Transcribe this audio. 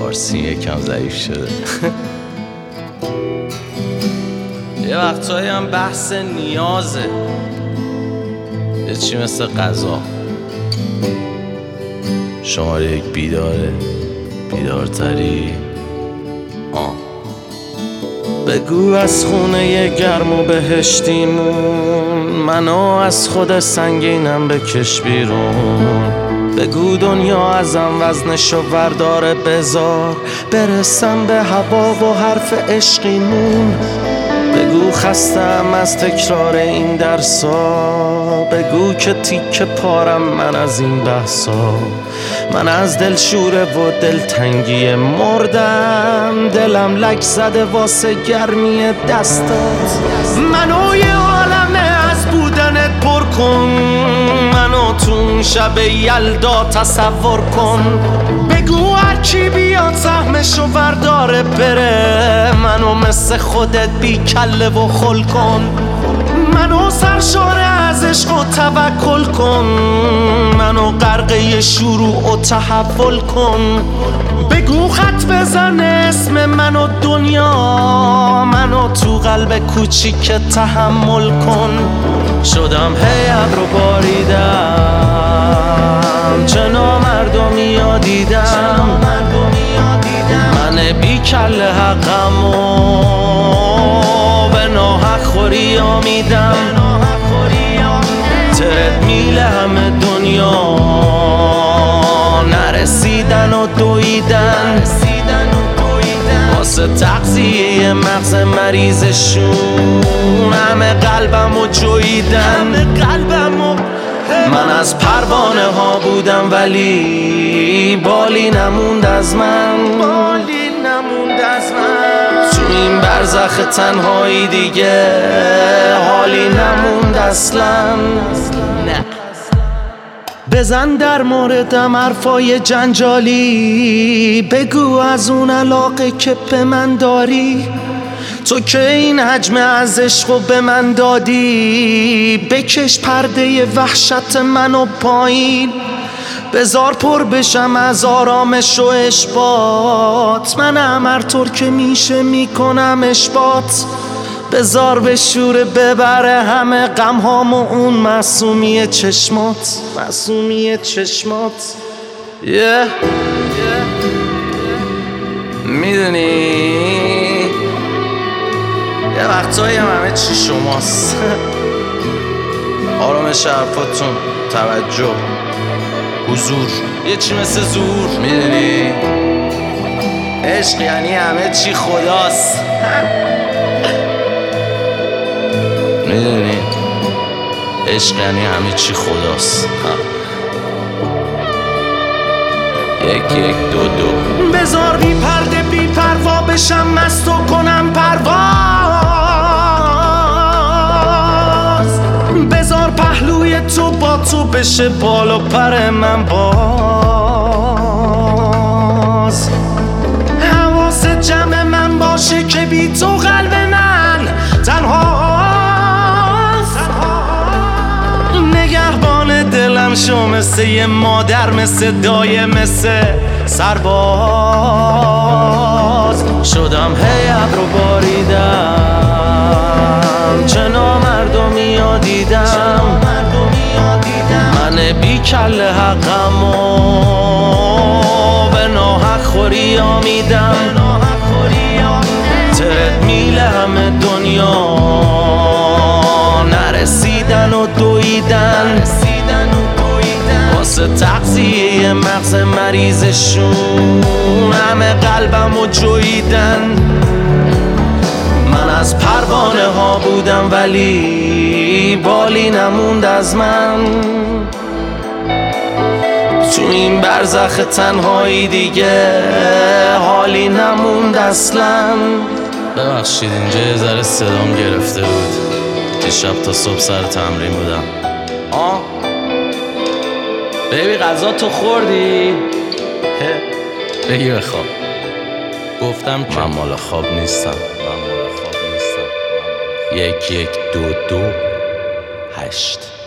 فارسی یکم ضعیف شده. یه وقتایی هم بحث نیازه، یه چی مثل غذا. شماره یک بیداره، بیدارتری. بگو از خونه گرم و بهشتیمون، منو از خود سنگینم بکش بیرون. بگو دنیا ازم وزنشو ورداره، بذار برسم به هوا و حرف عشقیمون. بگو خستم از تکرار این درسا، بگو که تیکه پارم من از این بحثا. من از دل شوره و دلتنگی مردم، دلم لک زده واسه گرمی دستات. منو یه عالمه از بودنت پر کن، منو تو شب یلدا تصور کن. بگو هرکی بیاد سهمشو ورداره بره، منو مثل خودت بی کله و خل کن. منو سرشاره از عشق و توکل کن، منو غرقه شروع و تحول کن. بگو خط بزن اسم منو دنیا، منو تو قلب کوچیک تحمل کن. شدم هی ابرو باریدم، چه نامردمی یادیدم. من بی کله حقمو به ناحق خوری آمیدم. ترد میله همه دنیا نرسیدن و دویدن، واسه تغذیه مغز مریضشون همه قلبمو جویدن. من از پروانه ها بودم ولی بالی نموند از من. تو این برزخ تنهایی دیگه حالی نموند اصلا. بزن در موردم حرفای جنجالی، بگو از اون علاقه که به من داری. تو که این حجم از عشقو به من دادی، بکش پرده وحشت منو پایین. بذار پر بشم از آرامش و اشباط، منم هر طور که میشه میکنم اشباط. بذار به شور ببره همه غمهامو اون معصومی چشمات. میدونی یه وقتایی همه چی شماست. آرامش حرفاتون، توجه، حضور، یه چی مثل زور. میدونی عشق یعنی همه چی خداست. میدونی عشق یعنی همه چی خداست. یک دو بذار بی پرده بی پروا بشم، مست و کنم پرواز. بذار پهلوی تو با تو بشه بال و پر من باز. حواس جمع من باشه که بی تو قلب من تنهاست. نگهبان دلم شو مثل یه مادر، مثل دایه، مثل سرباز. شدم هی ابرو باریدم، چه نامردمی یادیدم. من بی کله حقمو به ناحق خوری آمیدم. ترد میله همه دنیا نرسیدن و دویدن، واسه تغذیه مغز مریضشون همه قلبمو جویدن. من از پروانه ها بودم ولی بالی نموند از من. تو این برزخ تنهایی دیگه حالی نموند اصلا. ببخشید اینجا یه ذره صدام گرفته بود، دیشب تا صبح سر تمرین بودم. بیبی غذا تو خوردی؟ بگی بخواب. گفتم که من مال خواب نیستم. 1 1 2 2 8